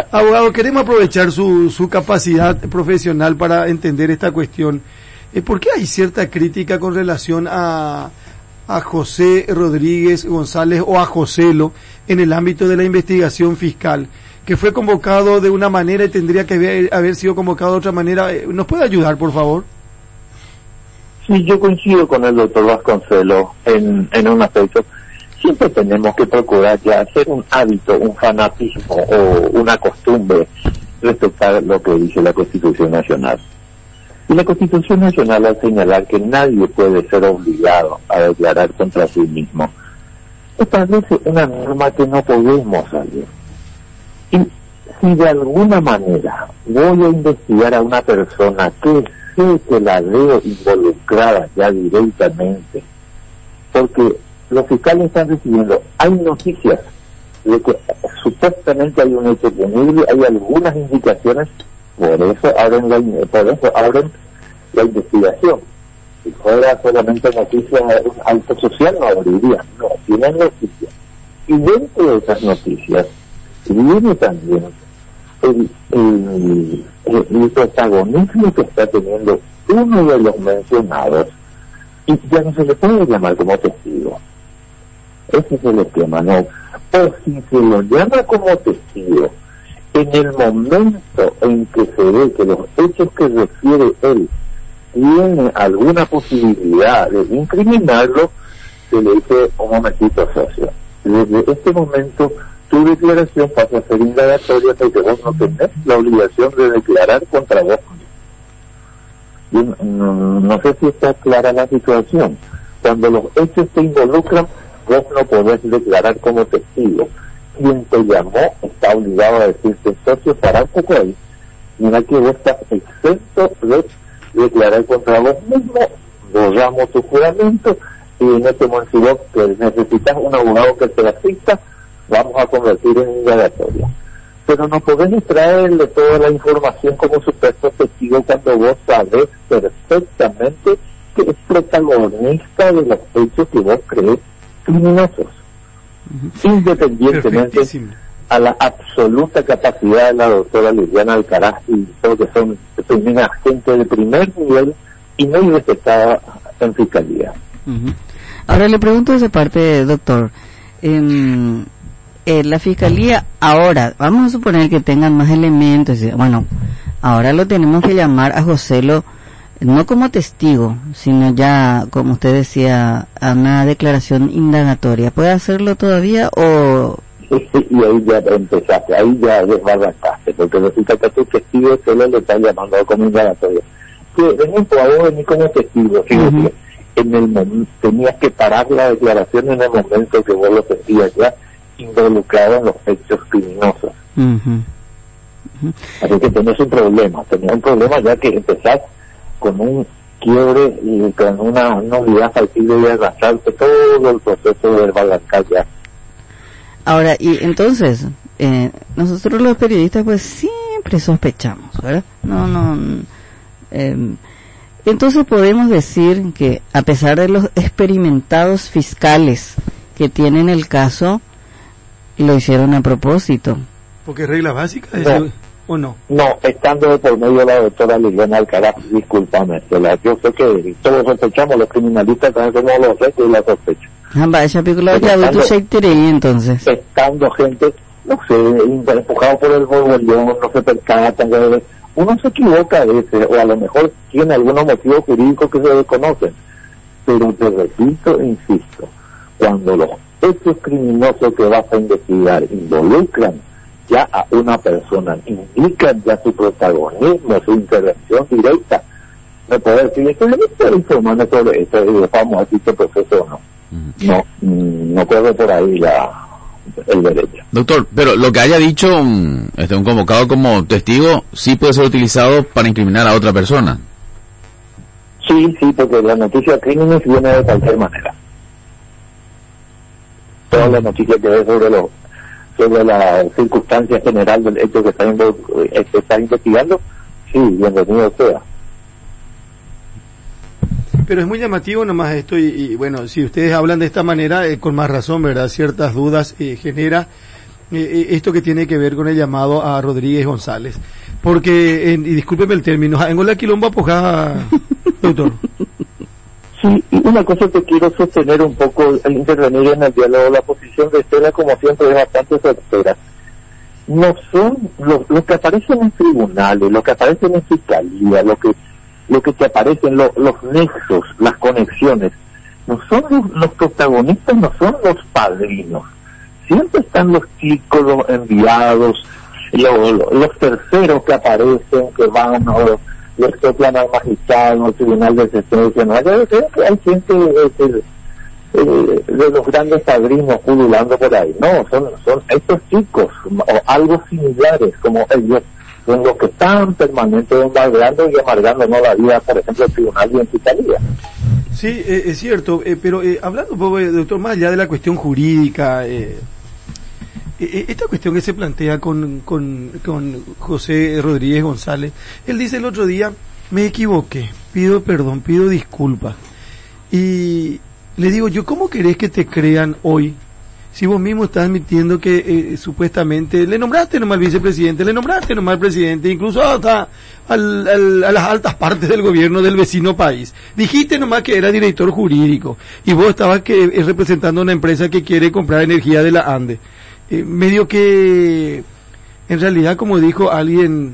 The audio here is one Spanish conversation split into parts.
Abogado, queremos aprovechar su capacidad profesional para entender esta cuestión. ¿Por qué hay cierta crítica con relación a José Rodríguez González o a Joselo en el ámbito de la investigación fiscal? Que fue convocado de una manera y tendría que haber sido convocado de otra manera. ¿Nos puede ayudar, por favor? Sí, yo coincido con el doctor Vasconcelos en un aspecto. Siempre tenemos que procurar ya hacer un hábito, un fanatismo o una costumbre, respetar lo que dice la Constitución Nacional. Y la Constitución Nacional, al señalar que nadie puede ser obligado a declarar contra sí mismo, establece una norma que no podemos salir. Y si de alguna manera voy a investigar a una persona que sé que la veo involucrada ya directamente, porque los fiscales están recibiendo, hay noticias de que supuestamente hay un hecho punible, hay algunas indicaciones, por eso abren la investigación. Si fuera solamente noticias de un alto social no abriría, no, tienen noticias. Y dentro de esas noticias viene también el protagonismo que está teniendo uno de los mencionados, y ya no se le puede llamar como testigo. Ese es el esquema, ¿no? O si se lo llama como testigo, en el momento en que se ve que los hechos que refiere él tienen alguna posibilidad de incriminarlo, se le dice un momentito, socio. Desde este momento, tu declaración pasa a ser indagatoria porque vos no tenés la obligación de declarar contra vos. Yo no sé si está clara la situación. Cuando los hechos te involucran, vos no podés declarar como testigo. Quien te llamó está obligado a decirte, socio, para un poco ahí. Mira que vos estás exento de declarar contra vos mismo, borramos tu juramento, y en este momento que necesitas un abogado que te asista, vamos a convertir en indagatoria. Pero no podés extraerle toda la información como supuesto testigo cuando vos sabés perfectamente que es protagonista de los hechos que vos crees criminosos, independientemente a la absoluta capacidad de la doctora Liliana Alcaraz y todo que son una gente de primer nivel y muy respetada en fiscalía. Ahora le pregunto de esa parte, doctor, la fiscalía ahora, vamos a suponer que tengan más elementos, bueno, ahora lo tenemos que llamar a Joselo no como testigo, sino ya, como usted decía, a una declaración indagatoria. ¿Puede hacerlo todavía o...? Y ahí ya empezaste, ahí ya desbarrancaste, porque resulta que a tu testigo solo le están llamando como indagatoria. Que, por ejemplo, a vos venís como testigo, fíjate, en el momento, tenías que parar la declaración en el momento que vos lo sentías ya involucrado en los hechos criminosos. Así que tenés un problema ya que empezás con un quiebre y con una novedad factible de arrastrarte todo el proceso de desbalancar ya. Ahora, y entonces, nosotros los periodistas pues siempre sospechamos, ¿verdad? Entonces podemos decir que a pesar de los experimentados fiscales que tienen el caso, lo hicieron a propósito. ¿Porque es regla básica? ¿O no? No, estando de por medio la doctora Liliana Alcaraz, discúlpame, yo sé que todos sospechamos, los criminalistas también somos los restos y la sospecho. Entonces. Estando gente, no sé, empujado por el borbollón, no se percatan, uno se equivoca a veces, o a lo mejor tiene algunos motivos jurídicos que se desconocen, pero te repito, insisto, cuando los hechos criminosos que vas a investigar involucran ya a una persona, indican ya su protagonismo, su intervención directa, me puede decir, ¿qué le estoy informando sobre esto? Y vamos a decir este proceso o no. No corre por ahí el derecho. Doctor, pero lo que haya dicho un convocado como testigo sí puede ser utilizado para incriminar a otra persona. Sí, porque la noticia de crímenes viene de cualquier manera. Toda la noticia que ve sobre la circunstancia general del hecho que está investigando, sí, bienvenido sea. Pero es muy llamativo nomás esto y bueno, si ustedes hablan de esta manera, con más razón, ¿verdad? Ciertas dudas genera. esto que tiene que ver con el llamado a Rodríguez González. Porque, y discúlpeme el término, en la quilombo apojada, doctor. Sí, y una cosa que quiero sostener un poco al intervenir en el diálogo, la posición de Estela, como siempre, es bastante certera. No son lo que aparecen en tribunales, lo que aparecen en fiscalía, lo que te aparecen, los nexos, las conexiones, no son los protagonistas, no son los padrinos. Siempre están los chicos, los enviados, los terceros que aparecen, que van o los soplan al magistrado, al tribunal de sentencia. No, yo creo que hay gente de los grandes padrinos pululando por ahí. No, son estos chicos o algo similares como ellos, son los que están permanentemente bombardeando y amargándonos la vida, por ejemplo, el tribunal y en fiscalía. Sí, es cierto, pero hablando un poco, doctor, más allá de la cuestión jurídica, esta cuestión que se plantea con José Rodríguez González, él dice el otro día, me equivoqué, pido perdón, pido disculpas. Y le digo yo, ¿cómo querés que te crean hoy? Si vos mismo estás admitiendo que supuestamente le nombraste nomás al vicepresidente, le nombraste nomás al presidente, incluso hasta a las altas partes del gobierno del vecino país. Dijiste nomás que era director jurídico y vos estabas representando a una empresa que quiere comprar energía de la ANDE. Medio que, en realidad, como dijo alguien,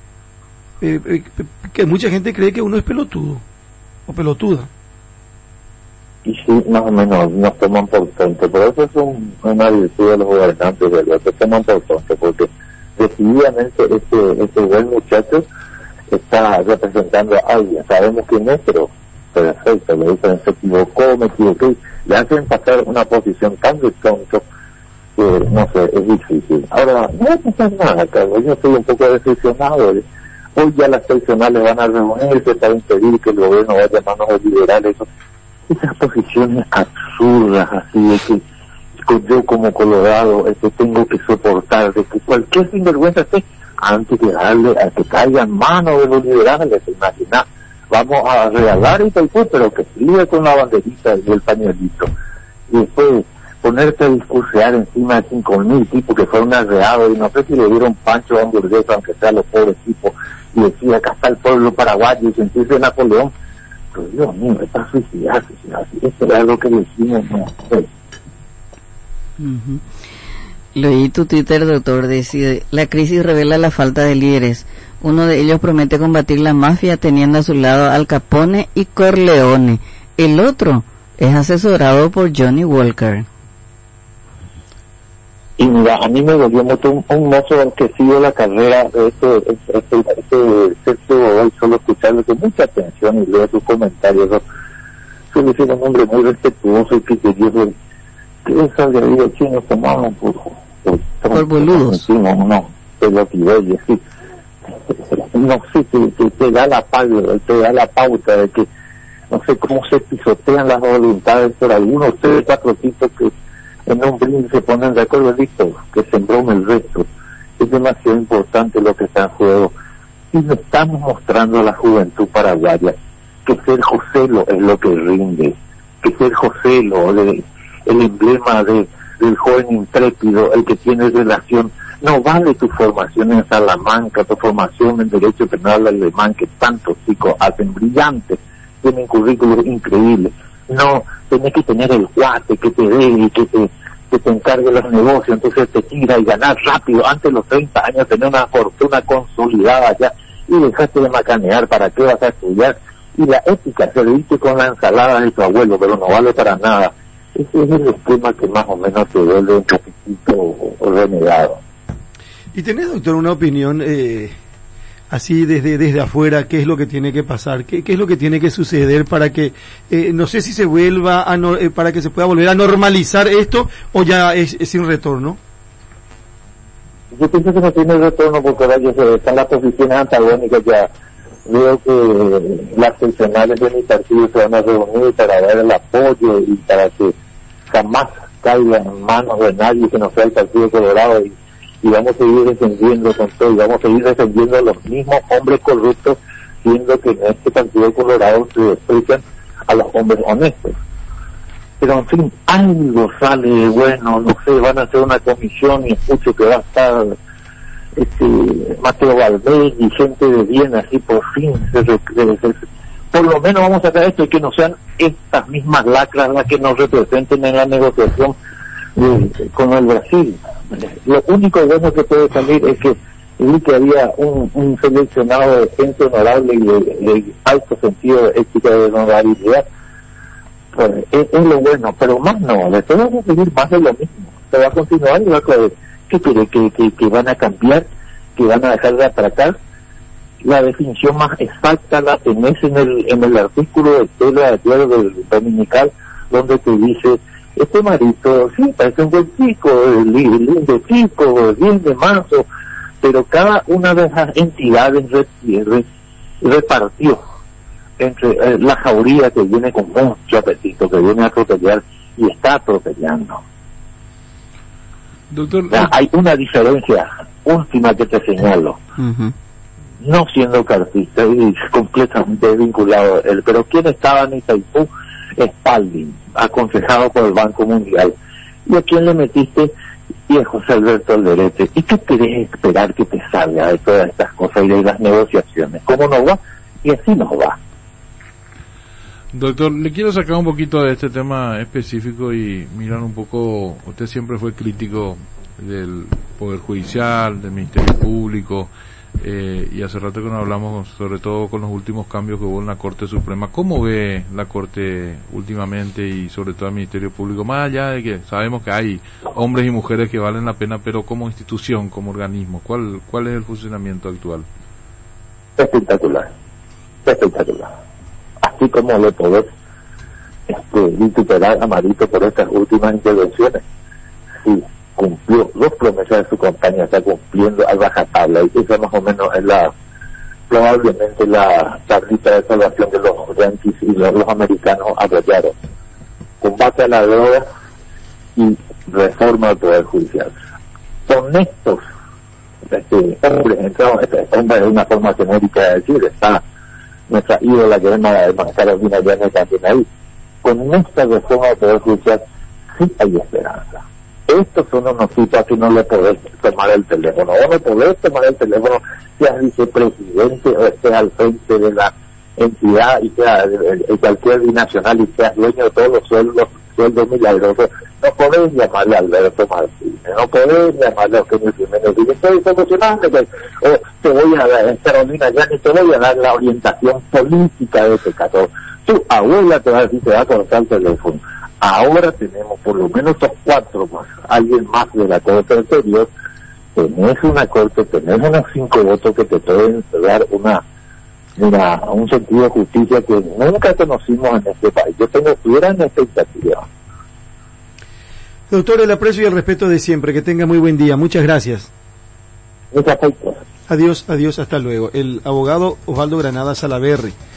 que mucha gente cree que uno es pelotudo o pelotuda. Y sí, más o menos nos toman por tonto, pero eso es una virtud de los gobernantes, ¿verdad? Se toman por tonto, porque decididamente este buen muchacho está representando a alguien, sabemos quién es, pero perfecto, le dicen, se equivocó, me equivoqué, le hacen pasar una posición tan de tonto que, no sé, es difícil. Ahora, no va a pasar nada, Carlos, yo estoy un poco decepcionado. Hoy ya las seccionales van a reunirse para impedir que el gobierno vaya a manos de liberales. Esas posiciones absurdas, así de que yo como colorado tengo que soportar, de que cualquier sinvergüenza esté, antes de darle a que caiga en manos de los liberales, imagina, vamos a regalar y tal, pero que siga con la banderita y el pañuelito. Y después ponerte a discursear encima de 5.000 tipos que fueron arreados, y no sé si le dieron pancho a hamburguesa, aunque sea los pobres tipos, y decía, acá está el pueblo paraguayo, y sentirse Napoleón. Pero Dios mío, está suicidarse, esto es algo que decimos, no sé. Leí tu Twitter, doctor, decide, la crisis revela la falta de líderes. Uno de ellos promete combatir la mafia teniendo a su lado Al Capone y Corleone. El otro es asesorado por Johnny Walker. Y mira, a mí me volvió mucho un mozo que sigue la carrera de este Sergio, solo escucharlo con mucha atención y leo sus comentarios. Suele ser un hombre muy respetuoso y criterioso, que eso le digo, che, nos tomamos por boludos. No, pelotibelles, sí. No sé, te da la pauta de que, no sé cómo se pisotean las voluntades por algunos, 3 o 4 tipos que en un brindis se ponen de acuerdo, listo, que se embrome el resto. Es demasiado importante lo que está en juego. Y le estamos mostrando a la juventud paraguaya que ser Joselo es lo que rinde, que ser Joselo, el emblema del joven intrépido, el que tiene relación, no vale tu formación en Salamanca, tu formación en Derecho Penal Alemán, que tantos chicos hacen brillantes, tienen currículos increíbles. No, tenés que tener el guate que te dé y que te encargue los negocios, entonces te tira y ganar rápido, antes de los 30 años tener una fortuna consolidada ya, y dejaste de macanear, ¿para qué vas a estudiar? Y la ética, serviste con la ensalada de tu abuelo, pero no vale para nada. Ese es el esquema que más o menos te vuelve un poquitito renegado. ¿Y tenés, doctor, una opinión así desde afuera, qué es lo que tiene que pasar, qué es lo que tiene que suceder para que, no sé si se vuelva para que se pueda volver a normalizar esto, o ya es sin retorno? Yo pienso que no tiene retorno, porque ahora están las posiciones antagónicas ya. Veo que las seccionales de mi partido se van a reunir para dar el apoyo y para que jamás caiga en manos de nadie que no sea el Partido Colorado, y vamos a seguir defendiendo con todo, y vamos a seguir defendiendo a los mismos hombres corruptos, siendo que en este Partido Colorado se desprecian a los hombres honestos. pero en fin, algo sale bueno, no sé, van a hacer una comisión y escucho que va a estar Mateo Valdés y gente de bien, así por fin por lo menos vamos a sacar esto y que no sean estas mismas lacras las que nos representen en la negociación con el Brasil. Lo único bueno que puede salir es que vi que había un seleccionado de gente honorable y de alto sentido de ética y de honorabilidad. Pues es lo bueno, pero más no, después vamos a seguir más de lo mismo. Se va a continuar y va a creer. ¿Qué quiere? ¿Que van a cambiar? ¿Que van a dejar de atracar? La definición más exacta la tenés en el artículo de Tela de Diario del Dominical, donde te dice, este Marito, sí, parece un buen chico, lindo chico, bien de mazo, pero cada una de esas entidades repartió entre la jauría que viene con mucho apetito, que viene a atropellar y está atropellando. Doctor, hay una diferencia última que te señalo. Ujú. No siendo cartista y completamente vinculado a él, pero ¿quién estaba en Itaipú? Spalding, aconsejado por el Banco Mundial. ¿Y a quién le metiste? Y a José Alberto Alderete. ¿Y qué querés esperar que te salga de todas estas cosas y de las negociaciones? ¿Cómo no va? Y así nos va. doctor, le quiero sacar un poquito de este tema específico y mirar un poco, usted siempre fue crítico del Poder Judicial, del Ministerio Público, y hace rato que nos hablamos sobre todo con los últimos cambios que hubo en la Corte Suprema. ¿Cómo ve la Corte últimamente y sobre todo el Ministerio Público? Más allá de que sabemos que hay hombres y mujeres que valen la pena, pero como institución, como organismo, ¿cuál es el funcionamiento actual? Espectacular. Así como le podés vituperar a Marito por estas últimas intervenciones, sí, cumplió 2 promesas de su campaña, está cumpliendo al rajatabla, y esa más o menos es probablemente la tablita de salvación que los yanquis y los americanos apoyaron. Combate a la droga y reforma del Poder Judicial. Son estos hombres, entramos, hombre es una forma genérica de decir, está nuestra ídola que es Carolina Llanes también ahí. Con esta reforma del Poder Judicial sí hay esperanza. Estos son unos tipos que no le podés tomar el teléfono. O no podés tomar el teléfono, seas vicepresidente o estés al frente de la entidad y seas cualquier binacional y seas dueño de todos los sueldos milagrosos. No podés llamarle a Alberto Martínez, no podés llamarle a Eugenio Jiménez y estoy solucionando que te voy a dar, Carolina Llanes, te voy a dar la orientación política de este caso. Tu abuela te va a decir, te va a cortar el teléfono. Ahora tenemos por lo menos 4 más, alguien más de la Corte anterior, tenés una Corte, tenés unos 5 votos que te pueden dar un sentido de justicia que nunca conocimos en este país. Yo tengo gran expectativa. Doctor, el aprecio y el respeto de siempre, que tenga muy buen día, muchas gracias. Muchas gracias. Adiós, hasta luego. El abogado Osvaldo Granadas Salaverry.